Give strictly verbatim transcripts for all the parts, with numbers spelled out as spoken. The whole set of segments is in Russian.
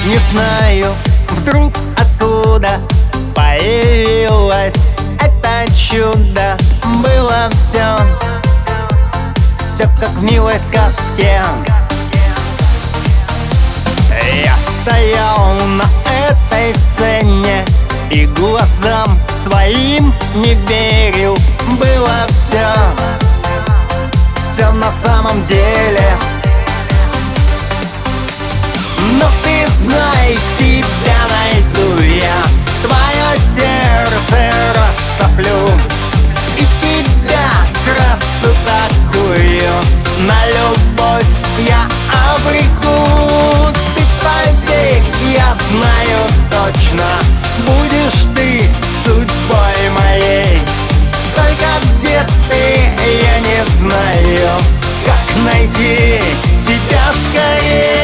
Не знаю, вдруг откуда появилось это чудо. Было все, все как в милой сказке. Я стоял на этой сцене и глазам своим не верил. Было все, все на самом деле. Но ты знай, тебя найду я, твое сердце растоплю, и тебя, красу такую, на любовь я обреку. Ты поверь, я знаю точно, будешь ты судьбой моей. Только где ты, я не знаю, как найти тебя скорее.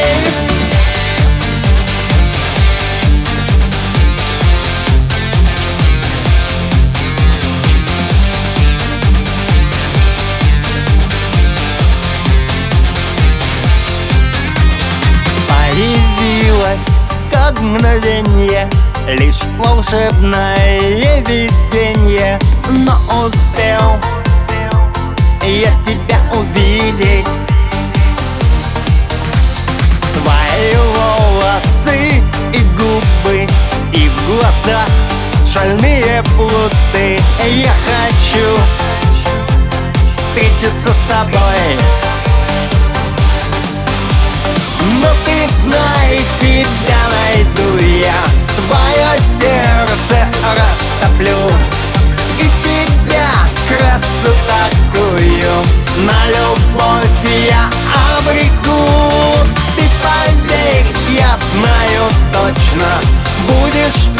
Появилась как мгновенье, лишь волшебное видение. Но успел я тебя увидеть. Твои волосы и губы, и в глазах шальные плоты. Я хочу встретиться с тобой. Но ты знай, тебя найду я, твое сердце растоплю, и тебя, красу такую, на любовь я обреку. Ты поверь, я знаю точно, будешь